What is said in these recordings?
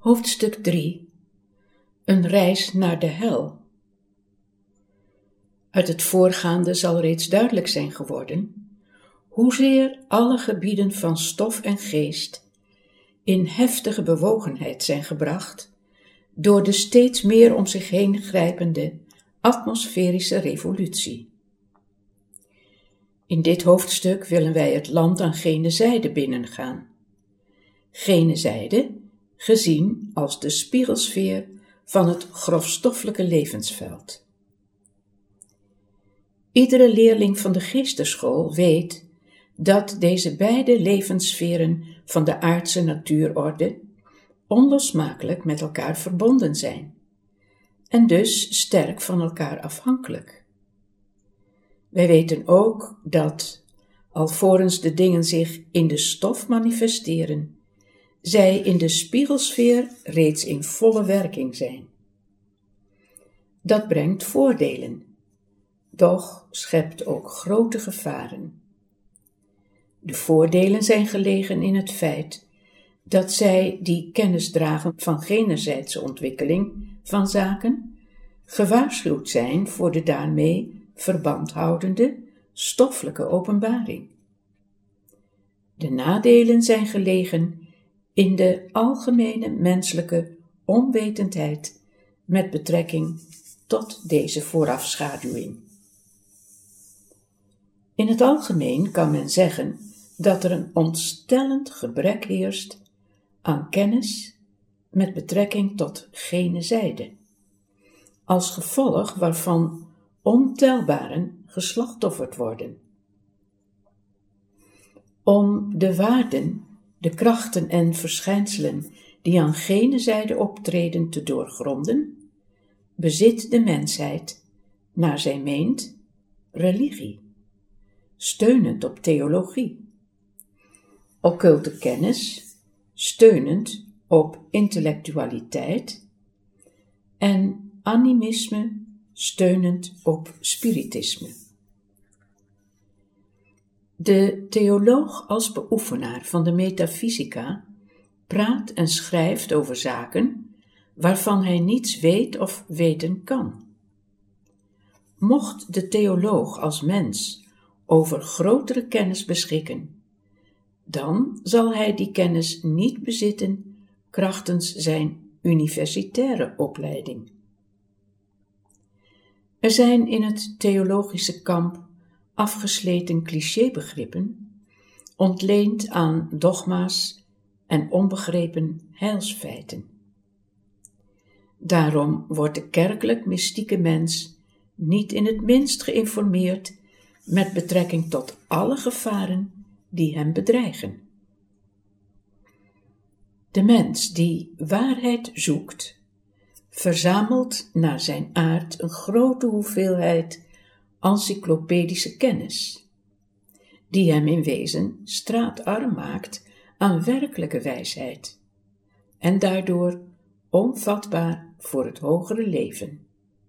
Hoofdstuk 3. Een reis naar de hel. Uit het voorgaande zal reeds duidelijk zijn geworden hoezeer alle gebieden van stof en geest in heftige bewogenheid zijn gebracht door de steeds meer om zich heen grijpende atmosferische revolutie. In dit hoofdstuk willen wij het land aan gene zijde binnengaan. Gene zijde, gezien als de spiegelsfeer van het grofstoffelijke levensveld. Iedere leerling van de geesteschool weet dat deze beide levenssferen van de aardse natuurorde onlosmakelijk met elkaar verbonden zijn en dus sterk van elkaar afhankelijk. Wij weten ook dat, alvorens de dingen zich in de stof manifesteren, zij in de spiegelsfeer reeds in volle werking zijn. Dat brengt voordelen, doch schept ook grote gevaren. De voordelen zijn gelegen in het feit dat zij die kennis dragen van generzijdse ontwikkeling van zaken, gewaarschuwd zijn voor de daarmee verband houdende stoffelijke openbaring. De nadelen zijn gelegen in de algemene menselijke onwetendheid met betrekking tot deze voorafschaduwing. In het algemeen kan men zeggen dat er een ontstellend gebrek heerst aan kennis met betrekking tot gene zijde, als gevolg waarvan ontelbaren geslachtofferd worden. Om de waarden, de krachten en verschijnselen die aan gene zijde optreden te doorgronden, bezit de mensheid, naar zij meent, religie, steunend op theologie, occulte kennis, steunend op intellectualiteit en animisme, steunend op spiritisme. De theoloog als beoefenaar van de metafysica praat en schrijft over zaken waarvan hij niets weet of weten kan. Mocht de theoloog als mens over grotere kennis beschikken, dan zal hij die kennis niet bezitten krachtens zijn universitaire opleiding. Er zijn in het theologische kamp afgesleten clichébegrippen, ontleend aan dogma's en onbegrepen heilsfeiten. Daarom wordt de kerkelijk-mystieke mens niet in het minst geïnformeerd met betrekking tot alle gevaren die hem bedreigen. De mens die waarheid zoekt, verzamelt naar zijn aard een grote hoeveelheid encyclopedische kennis, die hem in wezen straatarm maakt aan werkelijke wijsheid en daardoor onvatbaar voor het hogere leven.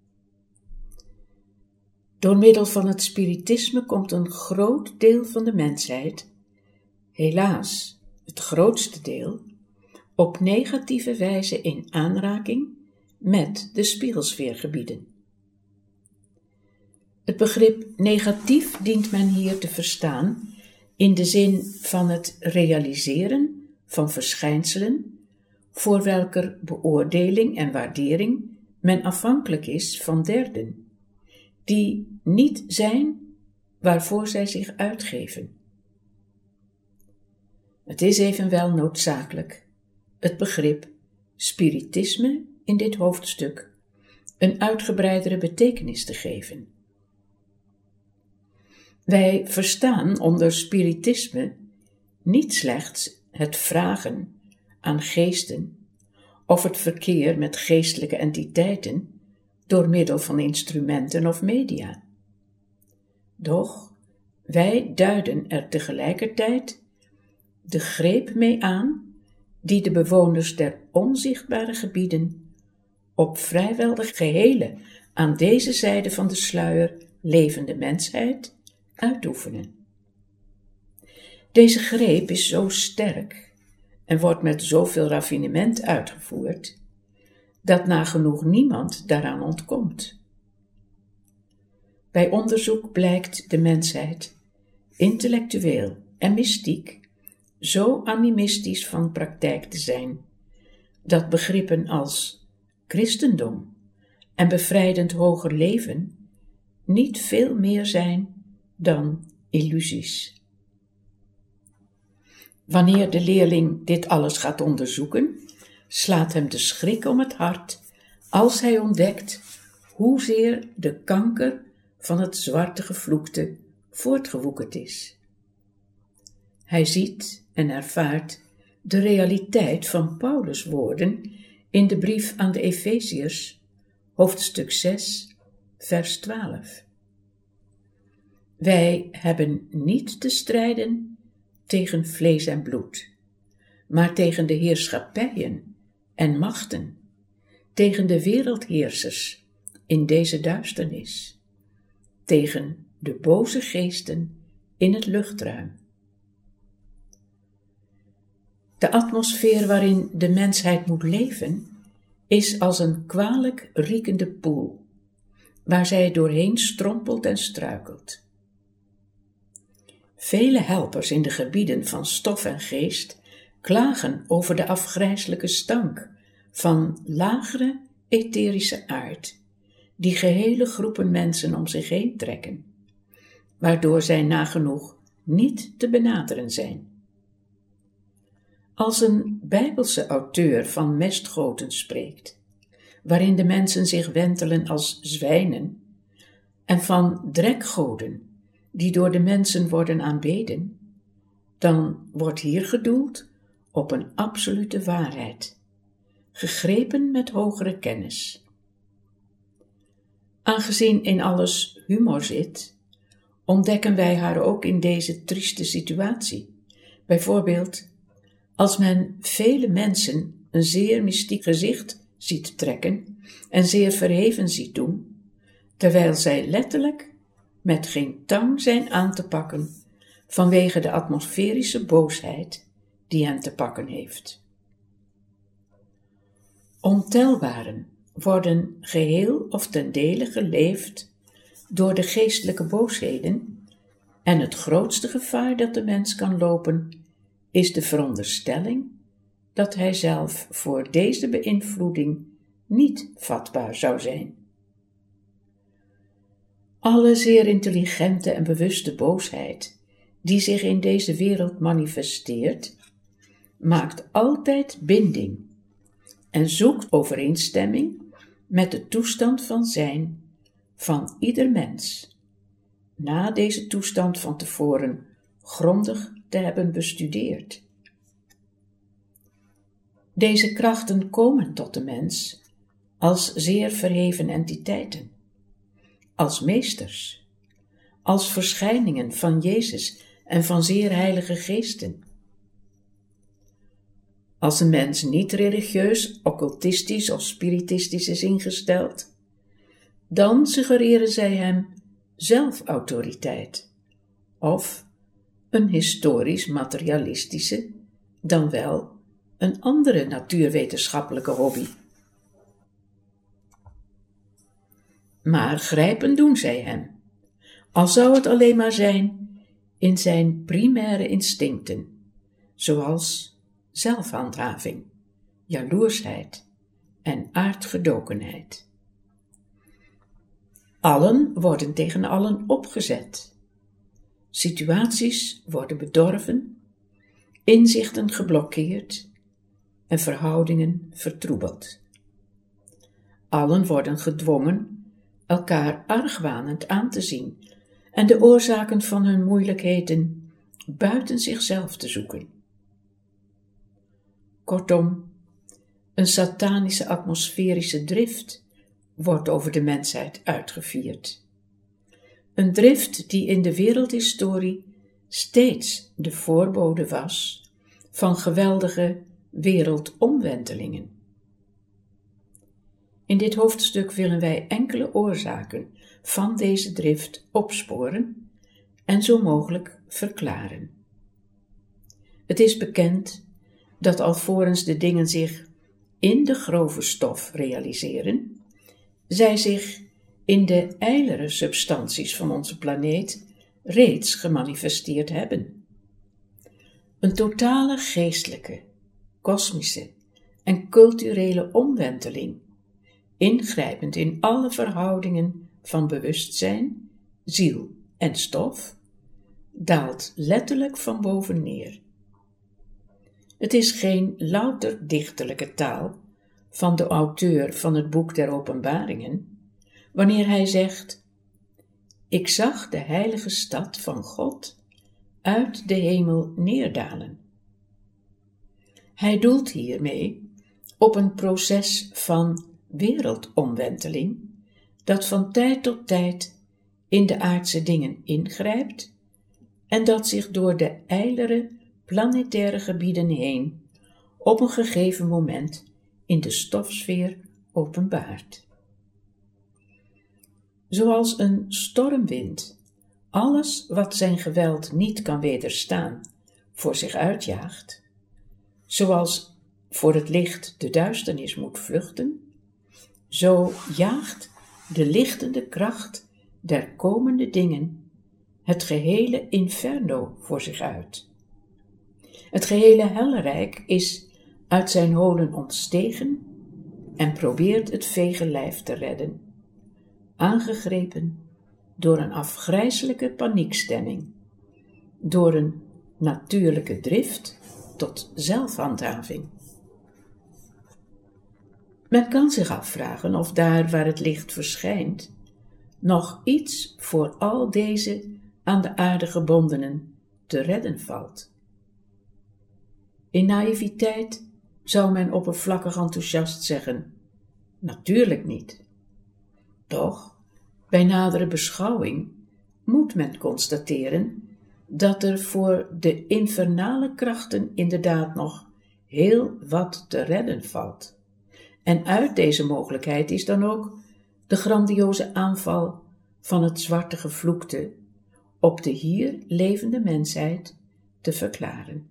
Door middel van het spiritisme komt een groot deel van de mensheid, helaas het grootste deel, op negatieve wijze in aanraking met de spiegelsfeergebieden. Het begrip negatief dient men hier te verstaan in de zin van het realiseren van verschijnselen voor welker beoordeling en waardering men afhankelijk is van derden, die niet zijn waarvoor zij zich uitgeven. Het is evenwel noodzakelijk het begrip spiritisme in dit hoofdstuk een uitgebreidere betekenis te geven. Wij verstaan onder spiritisme niet slechts het vragen aan geesten of het verkeer met geestelijke entiteiten door middel van instrumenten of media. Doch wij duiden er tegelijkertijd de greep mee aan die de bewoners der onzichtbare gebieden op vrijwel de gehele aan deze zijde van de sluier levende mensheid uitoefenen. Deze greep is zo sterk en wordt met zoveel raffinement uitgevoerd, dat nagenoeg niemand daaraan ontkomt. Bij onderzoek blijkt de mensheid, intellectueel en mystiek, zo animistisch van praktijk te zijn, dat begrippen als christendom en bevrijdend hoger leven niet veel meer zijn dan illusies. Wanneer de leerling dit alles gaat onderzoeken, slaat hem de schrik om het hart als hij ontdekt hoezeer de kanker van het zwarte gevloekte voortgewoekerd is. Hij ziet en ervaart de realiteit van Paulus' woorden in de brief aan de Efeziërs, hoofdstuk 6, vers 12. Wij hebben niet te strijden tegen vlees en bloed, maar tegen de heerschappijen en machten, tegen de wereldheersers in deze duisternis, tegen de boze geesten in het luchtruim. De atmosfeer waarin de mensheid moet leven, is als een kwalijk riekende poel, waar zij doorheen strompelt en struikelt. Vele helpers in de gebieden van stof en geest klagen over de afgrijselijke stank van lagere etherische aard, die gehele groepen mensen om zich heen trekken, waardoor zij nagenoeg niet te benaderen zijn. Als een Bijbelse auteur van mestgoten spreekt, waarin de mensen zich wentelen als zwijnen, en van drekgoden die door de mensen worden aanbeden, dan wordt hier gedoeld op een absolute waarheid, gegrepen met hogere kennis. Aangezien in alles humor zit, ontdekken wij haar ook in deze trieste situatie. Bijvoorbeeld, als men vele mensen een zeer mystiek gezicht ziet trekken en zeer verheven ziet doen, terwijl zij letterlijk met geen tang zijn aan te pakken vanwege de atmosferische boosheid die hen te pakken heeft. Ontelbaren worden geheel of ten dele geleefd door de geestelijke boosheden en het grootste gevaar dat de mens kan lopen is de veronderstelling dat hij zelf voor deze beïnvloeding niet vatbaar zou zijn. Alle zeer intelligente en bewuste boosheid die zich in deze wereld manifesteert, maakt altijd binding en zoekt overeenstemming met de toestand van zijn van ieder mens, na deze toestand van tevoren grondig te hebben bestudeerd. Deze krachten komen tot de mens als zeer verheven entiteiten, als meesters, als verschijningen van Jezus en van zeer heilige geesten. Als een mens niet religieus, occultistisch of spiritistisch is ingesteld, dan suggereren zij hem zelfautoriteit of een historisch-materialistische, dan wel een andere natuurwetenschappelijke hobby. Maar grijpen doen zij hem, al zou het alleen maar zijn in zijn primaire instincten, zoals zelfhandhaving, jaloersheid en aardgedokenheid. Allen worden tegen allen opgezet. Situaties worden bedorven, inzichten geblokkeerd en verhoudingen vertroebeld. Allen worden gedwongen elkaar argwanend aan te zien en de oorzaken van hun moeilijkheden buiten zichzelf te zoeken. Kortom, een satanische atmosferische drift wordt over de mensheid uitgevierd. Een drift die in de wereldhistorie steeds de voorbode was van geweldige wereldomwentelingen. In dit hoofdstuk willen wij enkele oorzaken van deze drift opsporen en zo mogelijk verklaren. Het is bekend dat alvorens de dingen zich in de grove stof realiseren, zij zich in de ijlere substanties van onze planeet reeds gemanifesteerd hebben. Een totale geestelijke, kosmische en culturele omwenteling, ingrijpend in alle verhoudingen van bewustzijn, ziel en stof, daalt letterlijk van boven neer. Het is geen louter dichterlijke taal van de auteur van het boek der Openbaringen, wanneer hij zegt: ik zag de heilige stad van God uit de hemel neerdalen. Hij doelt hiermee op een proces van wereldomwenteling dat van tijd tot tijd in de aardse dingen ingrijpt en dat zich door de ijlere planetaire gebieden heen op een gegeven moment in de stofsfeer openbaart. Zoals een stormwind alles wat zijn geweld niet kan wederstaan voor zich uitjaagt, zoals voor het licht de duisternis moet vluchten, zo jaagt de lichtende kracht der komende dingen het gehele inferno voor zich uit. Het gehele hellenrijk is uit zijn holen ontstegen en probeert het vege lijf te redden, aangegrepen door een afgrijselijke paniekstemming, door een natuurlijke drift tot zelfhandhaving. Men kan zich afvragen of daar waar het licht verschijnt, nog iets voor al deze aan de aarde gebondenen te redden valt. In naïviteit zou men oppervlakkig enthousiast zeggen: natuurlijk niet. Toch, bij nadere beschouwing moet men constateren dat er voor de infernale krachten inderdaad nog heel wat te redden valt. En uit deze mogelijkheid is dan ook de grandioze aanval van het zwarte gevloekte op de hier levende mensheid te verklaren.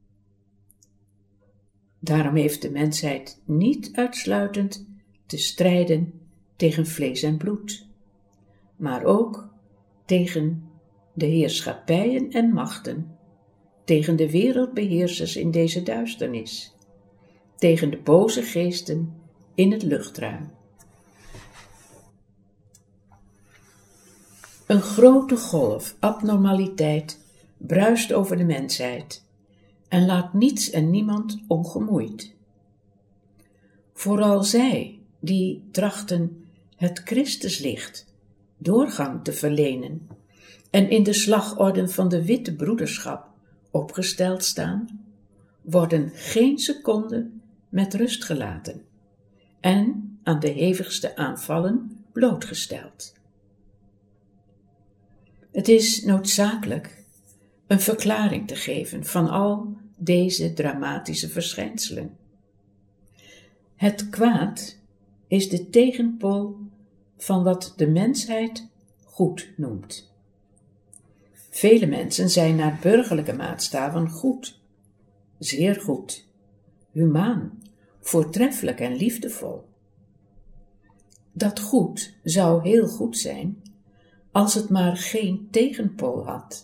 Daarom heeft de mensheid niet uitsluitend te strijden tegen vlees en bloed, maar ook tegen de heerschappijen en machten, tegen de wereldbeheersers in deze duisternis, tegen de boze geesten in het luchtruim. Een grote golf abnormaliteit bruist over de mensheid en laat niets en niemand ongemoeid. Vooral zij die trachten het Christuslicht doorgang te verlenen en in de slagorden van de witte broederschap opgesteld staan, worden geen seconde met rust gelaten en aan de hevigste aanvallen blootgesteld. Het is noodzakelijk een verklaring te geven van al deze dramatische verschijnselen. Het kwaad is de tegenpool van wat de mensheid goed noemt. Vele mensen zijn naar burgerlijke maatstaven goed, zeer goed, humaan, voortreffelijk en liefdevol. Dat goed zou heel goed zijn als het maar geen tegenpool had.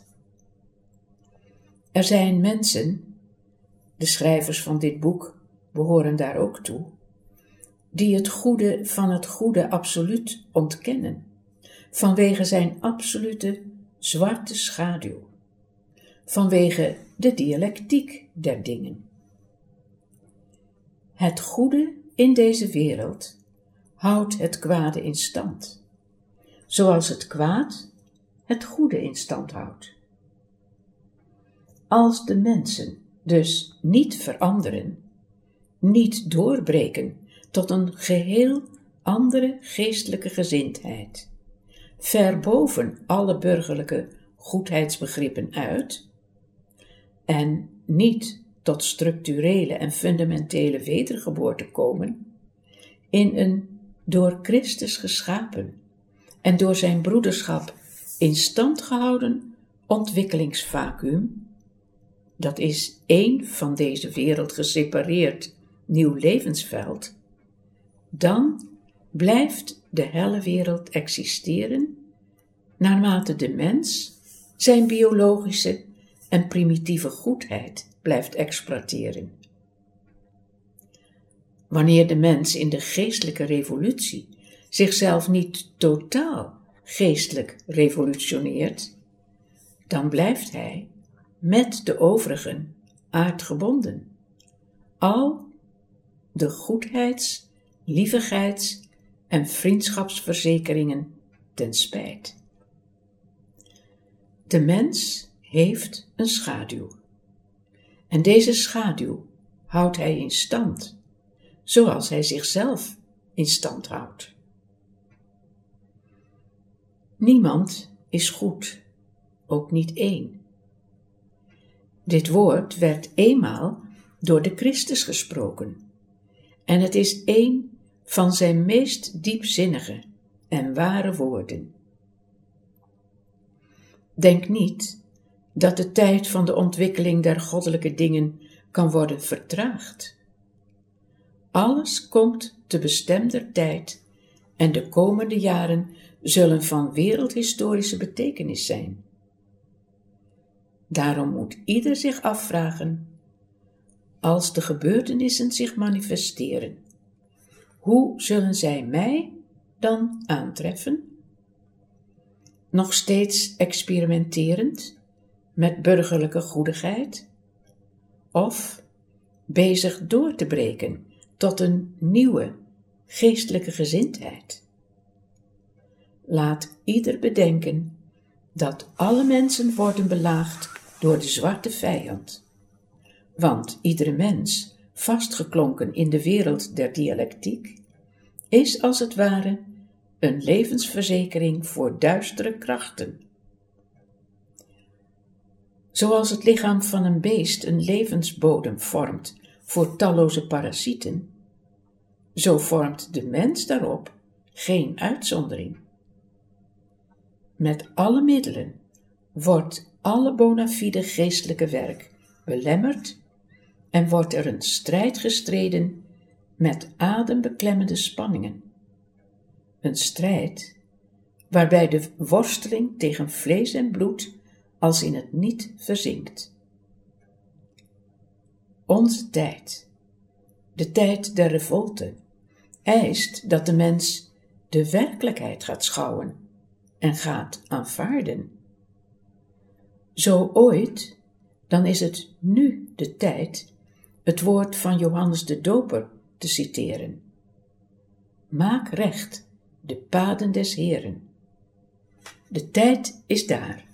Er zijn mensen, de schrijvers van dit boek behoren daar ook toe, die het goede van het goede absoluut ontkennen, vanwege zijn absolute zwarte schaduw, vanwege de dialectiek der dingen. Het goede in deze wereld houdt het kwade in stand, zoals het kwaad het goede in stand houdt. Als de mensen dus niet veranderen, niet doorbreken tot een geheel andere geestelijke gezindheid, ver boven alle burgerlijke goedheidsbegrippen uit, en niet tot structurele en fundamentele wedergeboorte komen, in een door Christus geschapen en door zijn broederschap in stand gehouden ontwikkelingsvacuüm, dat is één van deze wereld gesepareerd nieuw levensveld, dan blijft de helle wereld existeren naarmate de mens zijn biologische en primitieve goedheid blijft exploiteren. Wanneer de mens in de geestelijke revolutie zichzelf niet totaal geestelijk revolutioneert, dan blijft hij met de overigen aardgebonden, al de goedheids-, lievigheids- en vriendschapsverzekeringen ten spijt. De mens heeft een schaduw, en deze schaduw houdt hij in stand, zoals hij zichzelf in stand houdt. Niemand is goed, ook niet één. Dit woord werd eenmaal door de Christus gesproken, en het is één van zijn meest diepzinnige en ware woorden. Denk niet dat de tijd van de ontwikkeling der goddelijke dingen kan worden vertraagd. Alles komt te bestemder tijd en de komende jaren zullen van wereldhistorische betekenis zijn. Daarom moet ieder zich afvragen, als de gebeurtenissen zich manifesteren, hoe zullen zij mij dan aantreffen? Nog steeds experimenterend met burgerlijke goedigheid? Of bezig door te breken tot een nieuwe geestelijke gezindheid? Laat ieder bedenken dat alle mensen worden belaagd door de zwarte vijand. Want iedere mens, vastgeklonken in de wereld der dialectiek, is als het ware een levensverzekering voor duistere krachten. Zoals het lichaam van een beest een levensbodem vormt voor talloze parasieten, zo vormt de mens daarop geen uitzondering. Met alle middelen wordt alle bona fide geestelijke werk belemmerd en wordt er een strijd gestreden met adembeklemmende spanningen. Een strijd waarbij de worsteling tegen vlees en bloed als in het niet verzinkt. Onze tijd, de tijd der revolte, eist dat de mens de werkelijkheid gaat schouwen en gaat aanvaarden. Zo ooit, dan is het nu de tijd het woord van Johannes de Doper te citeren. Maak recht de paden des Heeren. De tijd is daar.